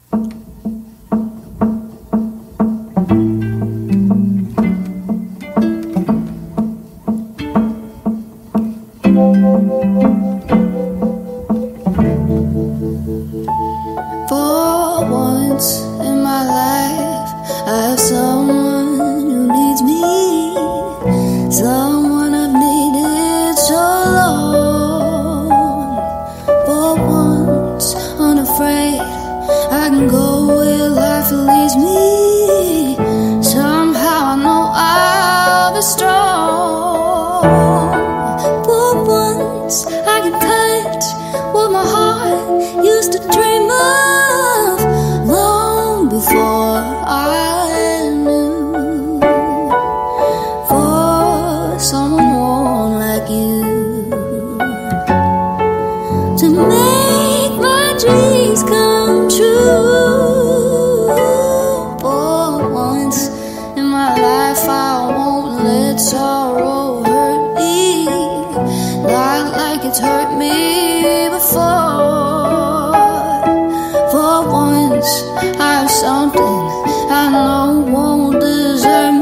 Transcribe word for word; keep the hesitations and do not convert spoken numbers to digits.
For once in my life, I have someone who needs me, someone I've needed so long. For once, unafraid, I can go where life leads me. Somehow I know I'll be strong. For once, I can touch what my heart used to dream of long before I knew. For someone like you to make my dreams come true. For once in my life, I won't let sorrow hurt me like, like it's hurt me before. For once, I have something I know won't desert me.